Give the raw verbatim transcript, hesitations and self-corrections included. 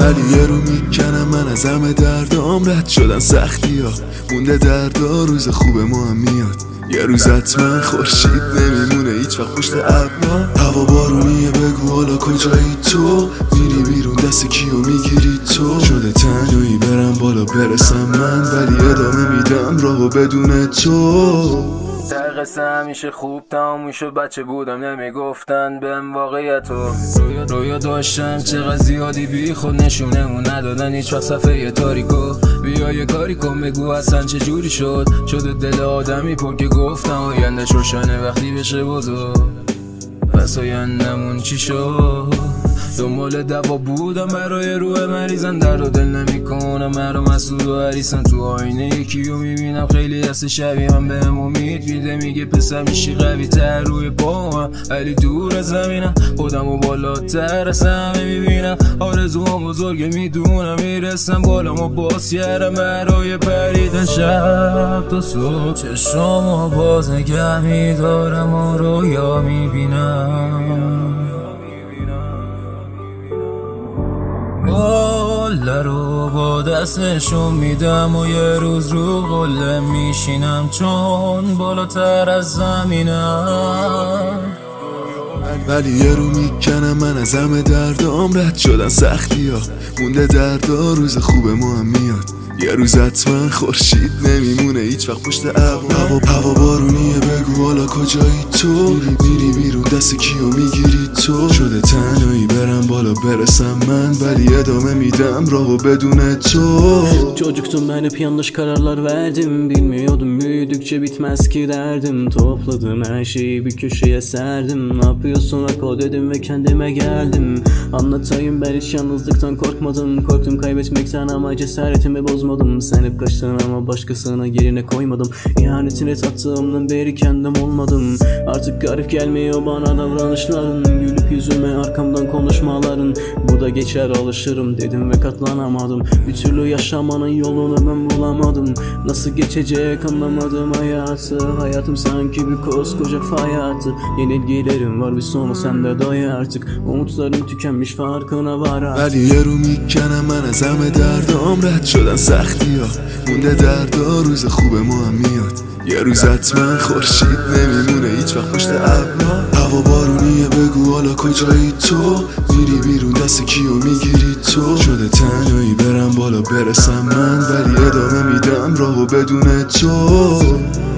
ولی یه رو میکنم من از همه دردام، رد شدن سختی ها مونده دردا، روز خوب ما هم میاد یه روز حتما، خورشید نمیمونه هیچ وقت پشت ابرا، هوا بارونیه بگو حالا کجایی تو، میری بیرون دست کیو میگیری تو، شده تنهایی برم بالا برسم من، ولی ادامه میدم راهو بدون تو. ته قصه همیشه خوب تمام میشه، بچه بودم نمیگفتن بهم واقعیتو، رویا رویا داشتم چقدر زیادی بی خود نشونه اون ندادن هیچ وقت صفحه تاریکو، بیا یه کاری کن بگو اصلا چه جوری شد، شده دل آدمی پر که گفتم آینده‌ش روشنه وقتی بشه بزرگ، پس آیندمون چی شد؟ دنبال دوا بودم برای روح مریضم، در و دل نمیکنم مرا مسئول و حریصم، تو آینه یکی رو میبینم خیلی هست شبیه من، بهم امید میده میگه پسر میشی قوی تر روی پاهم، ولی دور از زمینم خودم و بالاتر از همه میبینم، آرزوام بزرگه میدونم میرسم بالا ما باز کردم برای پریدن شب تا صبح، چشمامو باز نگه میدارم و رویا میبینم، قله رو با دستشون میدم و یه روز رو قله میشینم چون بالاتر از زمینم، ولی یه رو میکنم من از همه دردام، رد شدن سختی ها مونده دردا، روز خوب ما هم میاد یه روز حتما، خورشید نمیمونه هیچ وقت پشت ابرا، هوا هوا بارونیه بگو حالا کجایی تو، میری میری بیرون دست کیو میگیری تو، شده تنهایی برم بالا برسem ben, veli ادامه میدم راهو بدون تو. Çocuktum ben hep yanlış kararlar verdim, bilmiyordum büyüdükçe bitmez ki derdim, topladım her şeyi bir köşeye serdim, ne yapıyorsun Ako dedim ve kendime geldim, anlatayım ben hiç yalnızlıktan korkmadım, korktum kaybetmekten ama cesaretimi bozmadım, sen hep kaçtın ama başkasına yerine koymadım, ihanetine tattığımdan beri kendim olmadım, artık garip gelmiyor bana davranışların, gülüp yüzüme arkamdan konuşmaların, bu da geçer alışırım dedim ve katlanamadım, bir türlü yaşamanın yolunu ben bulamadım, nasıl geçecek anlamadım hayatı, hayatım sanki bir koskoca fay hattı, yenilgilerim var bir sonu sende doy artık, umutlarım tükenmiş farkına var artık. ولی یه رو میکنم من از همه دردام، رد شدن سختی ها مونده دردا، روز خوب ما هم میاد یه روز حتما، خورشید نمیمونه هیچ وقت پشت ابرا، هوا بارونیه بگو حالا کجایی تو، میری بیرون دست کیو میگیری تو، شده تنهایی برم بالا برسم من، ولی ادامه میدم راهو بدون تو.